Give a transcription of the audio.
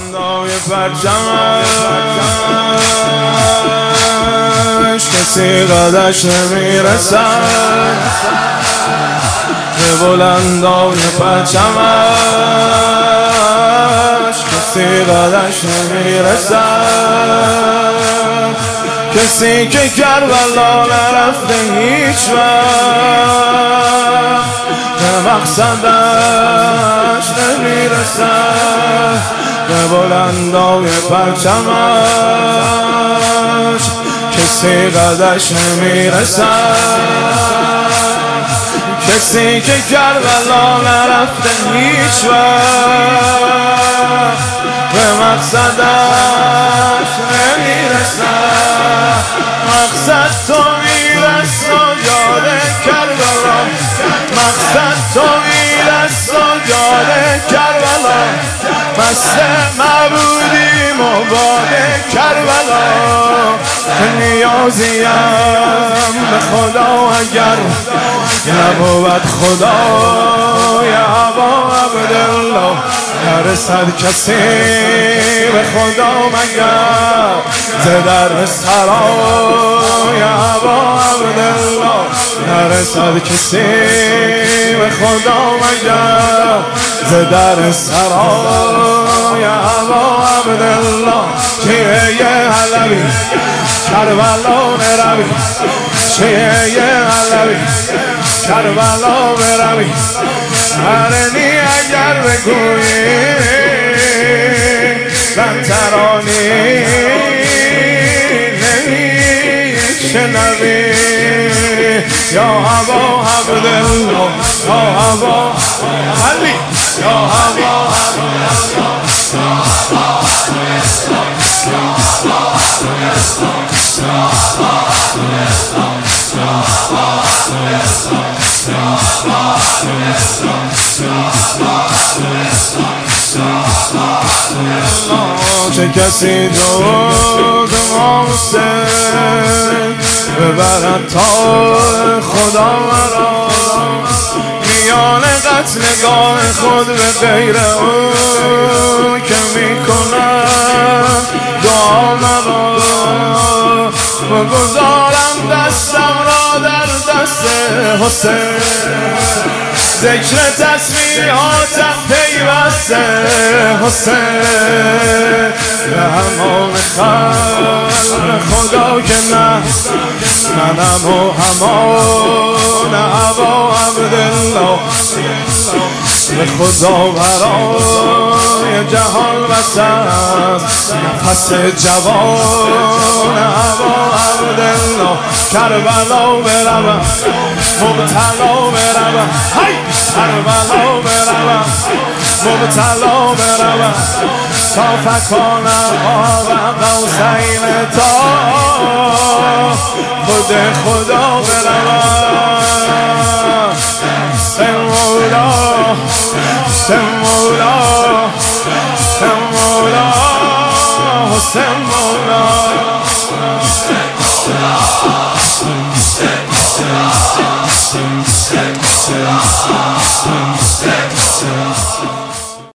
بلندای پرچمش کسی قدش نمیرسد، به بلندای پرچمش کسی قدش نمیرسد، کسی که کربلا نرفته هیچ وقت به مقصدش نمیرسد، به بلندای پرچمش کسی قدش نمیرسد، کسی که کربلا نرفته هیچ وقت به مقصدش نمیرسد. مقصد تو میرس و یاد کربلا، مقصد تو میرس و یاد کربلا، مست معبودیم و باد کربلا، نیازیم به خدا اگر نبود خدای ابا عبدالله، نرسد کسی به خدا مگر ز در سرای ابا عبدالله، نرسد کسی به خدا مگر ز در سرای ابا عبدالله. چیه یه علوی کربلا نروی، چیه یه علوی کربلا بروی، هرنی اگر بگویی من ترانی نمیشنوی، یا ابا عبدالله یا ابا علی یا ابا چه کسی جز محسن ببرد تا خدا مرا، میان قتلگاه خود به غیر او که میکنم دعا مرا، بگذارم دستم را در دست حسین، ذکر تسبیحاتم پیوسته حسین، به همان خلق خدا که نه منم و همان ابا عبدالله، به خدا برای جهان بسد نفس جوان ابا عبدالله، کربلا بروم مبتلا بروم، کربلا بروم مبتلا بروم، تا فکانم آب قوسین تا خود خدا بروم. سمولا سمولا سمولا سمولا سمولا